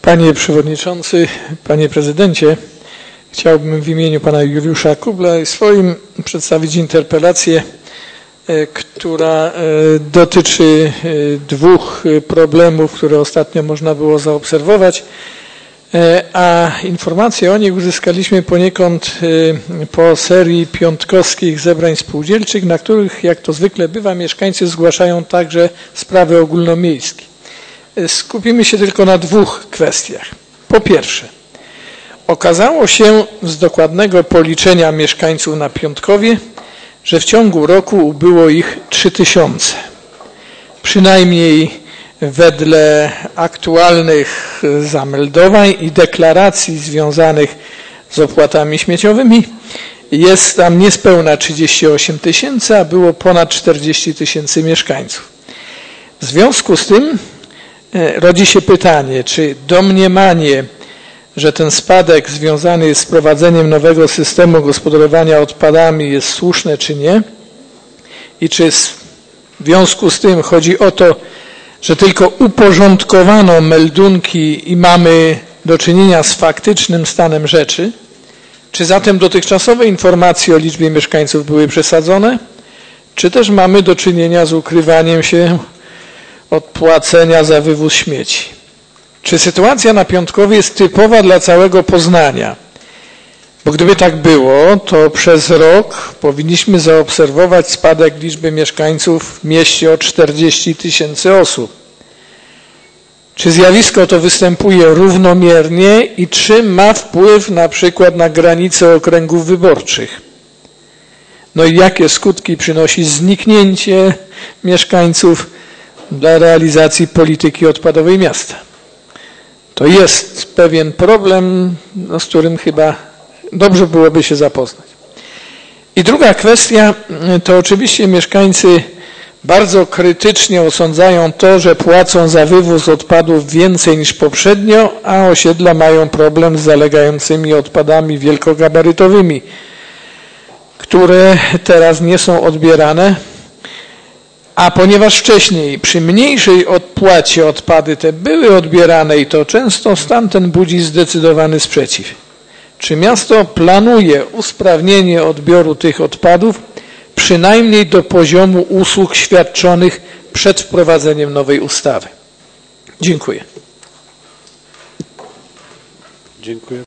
Panie Przewodniczący, Panie Prezydencie, chciałbym w imieniu Pana Juliusza Kubla i swoim przedstawić interpelację, która dotyczy dwóch problemów, które ostatnio można było zaobserwować, a informacje o nich uzyskaliśmy poniekąd po serii piątkowskich zebrań spółdzielczych, na których, jak to zwykle bywa, mieszkańcy zgłaszają także sprawy ogólnomiejskie. Skupimy się tylko na dwóch kwestiach. Po pierwsze, okazało się z dokładnego policzenia mieszkańców na Piątkowie, że w ciągu roku ubyło ich 3000. Przynajmniej wedle aktualnych zameldowań i deklaracji związanych z opłatami śmieciowymi jest tam niespełna 38 000, a było ponad 40 000 mieszkańców. W związku z tym rodzi się pytanie, czy domniemanie, że ten spadek związany jest z wprowadzeniem nowego systemu gospodarowania odpadami jest słuszne, czy nie? I czy w związku z tym chodzi o to, że tylko uporządkowano meldunki i mamy do czynienia z faktycznym stanem rzeczy? Czy zatem dotychczasowe informacje o liczbie mieszkańców były przesadzone? Czy też mamy do czynienia z ukrywaniem się od płacenia za wywóz śmieci? Czy sytuacja na Piątkowie jest typowa dla całego Poznania? Bo gdyby tak było, to przez rok powinniśmy zaobserwować spadek liczby mieszkańców w mieście o 40 000 osób. Czy zjawisko to występuje równomiernie i czy ma wpływ na przykład na granice okręgów wyborczych? No i jakie skutki przynosi zniknięcie mieszkańców dla realizacji polityki odpadowej miasta? To jest pewien problem, z którym chyba dobrze byłoby się zapoznać. I druga kwestia to oczywiście mieszkańcy bardzo krytycznie osądzają to, że płacą za wywóz odpadów więcej niż poprzednio, a osiedla mają problem z zalegającymi odpadami wielkogabarytowymi, które teraz nie są odbierane. A ponieważ wcześniej przy mniejszej odpłacie odpady te były odbierane i to często, stan ten budzi zdecydowany sprzeciw. Czy miasto planuje usprawnienie odbioru tych odpadów przynajmniej do poziomu usług świadczonych przed wprowadzeniem nowej ustawy? Dziękuję. Dziękuję.